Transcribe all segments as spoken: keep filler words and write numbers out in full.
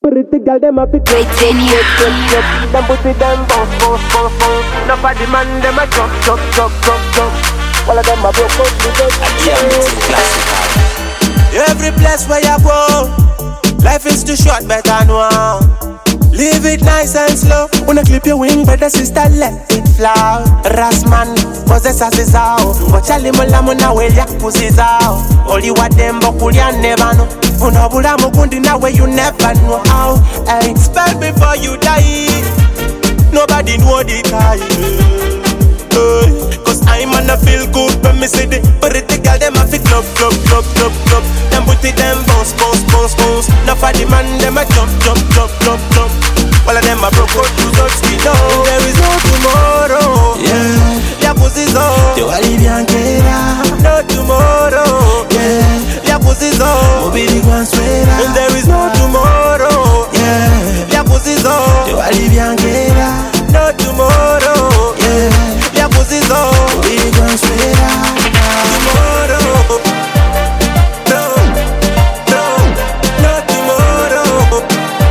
Pretty girl, them a pick up, jump, jump, jump, jump. Them put it them bounce, bounce, bounce, bounce. Now for the man, them a jump, jump, jump, jump, jump. All of them a broke out, we go. Every place where you go, life is too short, better know. Live it nice and slow. Wanna clip your wing, but the sister let it fly. Rasman, possess as is out. Watch a limo lamo na we yak pussies out. All you want them, but you never know. Unabula mukundi na way you never know how. Hey, spell before you die. Nobody know the time. Hey, cause I'm on a feel good when me see the pretty girl them a fi club, club, club, club, club. Them booty them bounce, bounce, bounce, bounce. Now for the man them a jump, jump, jump, jump, jump. All of them a broke out to touch me down. There is no tomorrow. Yeah, ya pussy's on. Te wali bianchera. No tomorrow. Yeah, ya pussy's on. Mobili guansuera. And there is no tomorrow. Yeah, ya pussy's on. Te wali bianchera. No tomorrow. Yeah, ya pussy's on. Mobili guansuera. Tomorrow. No, no, no tomorrow.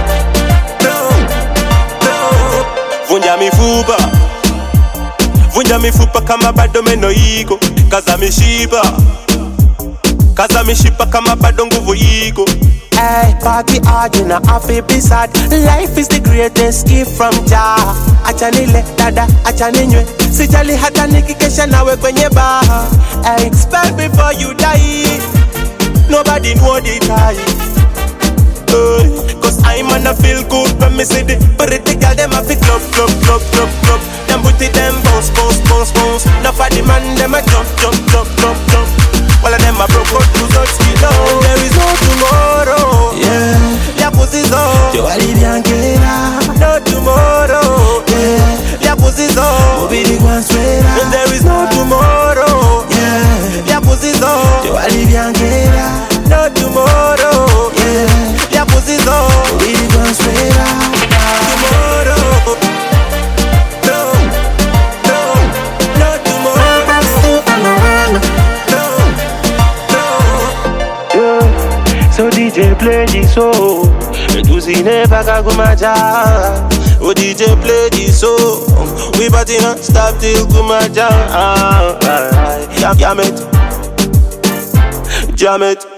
Vunja mifupa, vunja mifupa kama bado meno iko. Kaza mishipa, kaza mishipa kama bado nguvu iko. Hey, party hard, you know, happy be sad. Life is the greatest gift from Jah. Achanile, dada, achaninwe. Sijali hata nikikesha nawe kwenye bar. Hey, spell before you die. Nobody know the time. Uh, Cause I'm on a feel good when me see the pretty girl them a fi club, club, club, club, club. Them booty them bounce, bounce, bounce, bounce. Now for the man them a jump, jump, jump, jump, jump. All of them a broke out to touch me down. There is no tomorrow. Yeah, ya pussy's on. Te wali bianchera. No tomorrow. Yeah, ya pussy's on. Mobili guansuera. And there is no tomorrow. Yeah, ya pussy's on. Te wali bianchera. No tomorrow. Yeah. Ya pussy's on. We gon' straight out tomorrow. No, no, no tomorrow. No, no. Yeah. So D J play this song. Etusi never kagumaja. Oh D J play this song. We party non stop till kumaja. Ah, ah, ah. Jam it, jam it.